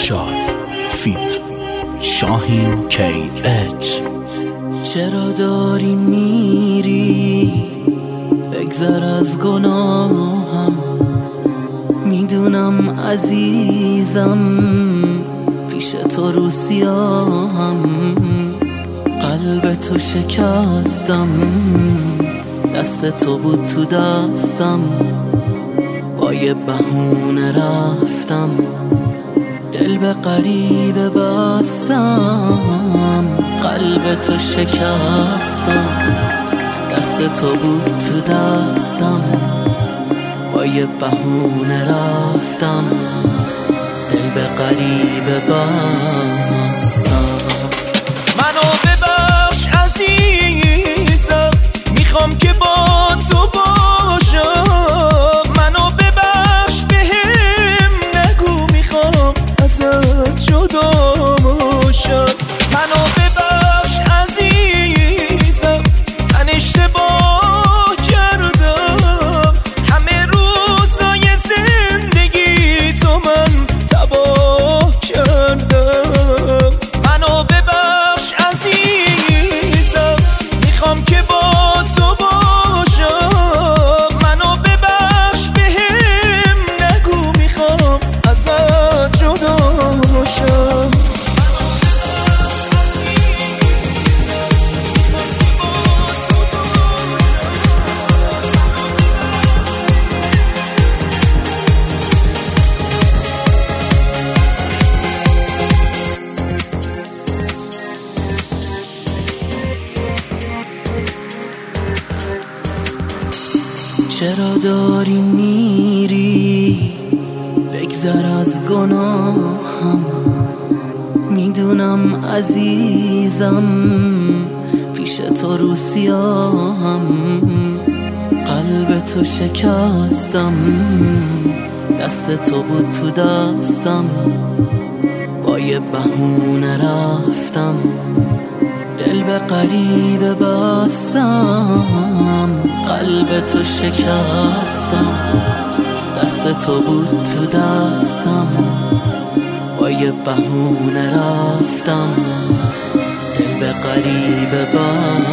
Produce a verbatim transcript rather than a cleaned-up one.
خوشحال فیت شاهین کی اچ. چرا داری میری؟ بگذر از گناهم، میدونم عزیزم پیش تو رو سیاهم. قلب تو شکستم، دست تو بود تو دستم، با یه بهونه رفتم، دل به غریبه بستم. قلب تو شکستم، دست تو بود تو دستم، با یه بهونه رفتم، دل به غریبه بستم. منو ببخش عزیزم، میخوام که با تو باشم. منو ببخش بهم نگو، میخوام ازت جدا باشم. منو ببخش عزیزم، من اشتباه کردم، همه روزای زندگی تو من تباه کردم. منو ببخش عزیزم، میخوام که با تو باشم. منو ببخش بهم نگو، میخوام ازت جدا باشم. چرا داری میری؟ بگذر از گناهم، میدونم عزیزم پیش تو رو سیاهم. قلب تو شکستم، دست تو بود تو دستم، با یه بهونه رفتم، دل به غریبه بستم. قلب تو شکستم، دست تو بود تو دستم، با یه بهونه رفتم، دل به غریبه بستم.